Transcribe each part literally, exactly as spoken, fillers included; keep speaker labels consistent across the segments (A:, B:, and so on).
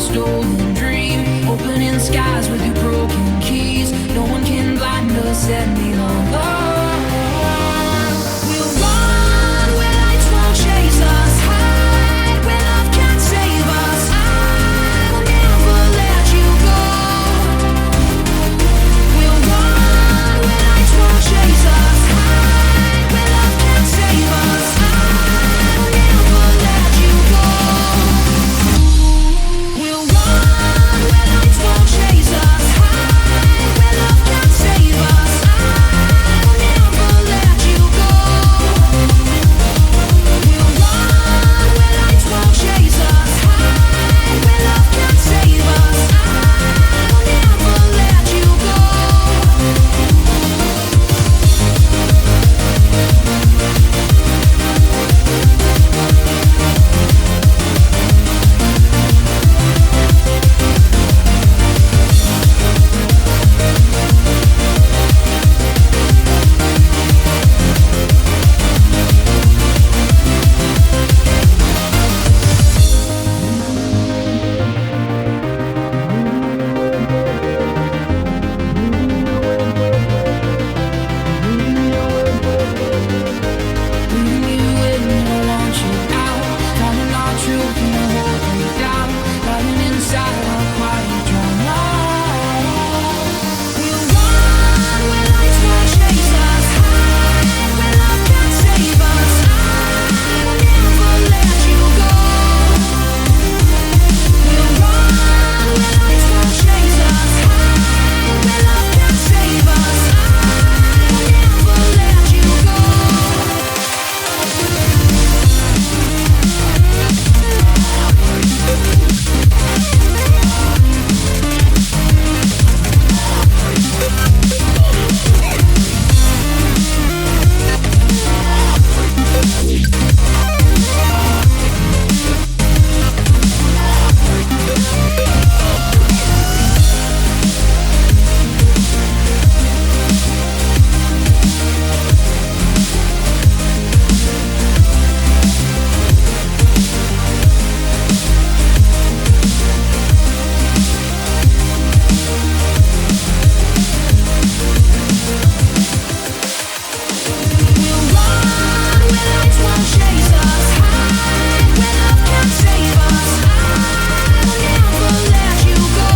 A: stolen dream, opening skies with your broken keys. No one can blind us any longer. We'll run where lights won't chase us, hide where love can't save us. I will never let you go. We'll run where lights won't chase us, hide where love can't save us. I will never let you go. We'll run where lights won't chase us, hide where love can't save us. I will never let you go. We'll run where lights won't chase us, hide where love can't save us. I will never let you go. Leaving you in, I want you out. Finding our truth and I hold you down. Lying inside our quiet drama. We'll run where lights won't chase us, hide where love can't save us. I will never let you go. We'll run where lights won't chase us, hide where love can't save us. I will never let you go. We'll run where lights won't chase us, hide where love can't save us. I will never let you go.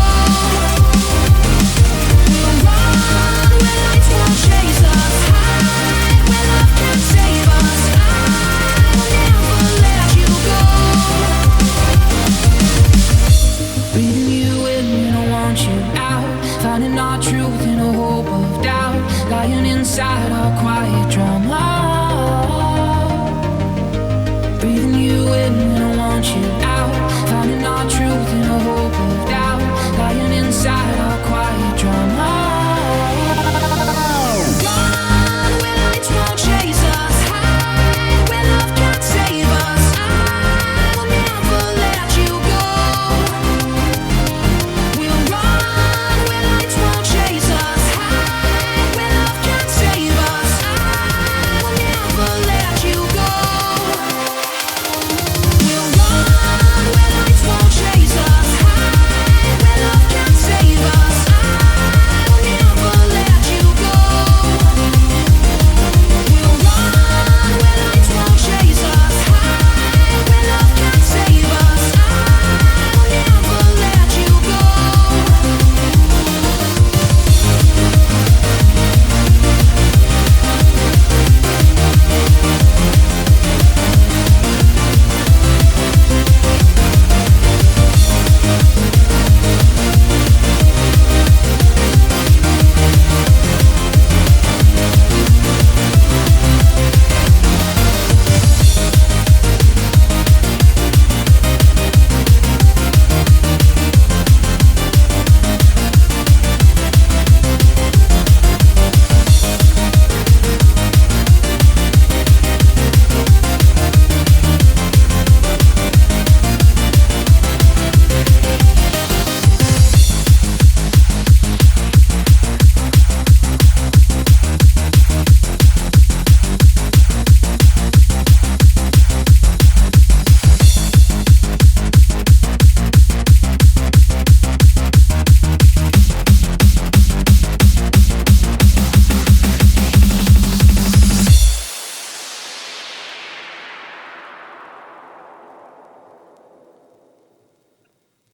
A: We'll run where lights won't chase us, hide where love can't save us. I will never let you go. Breathing you in when I want you out. Finding our truth in a hope of doubt. Lying inside our quiet drama. Breathing you in when I want you out. Finding our truth in a hope of doubt. Lying inside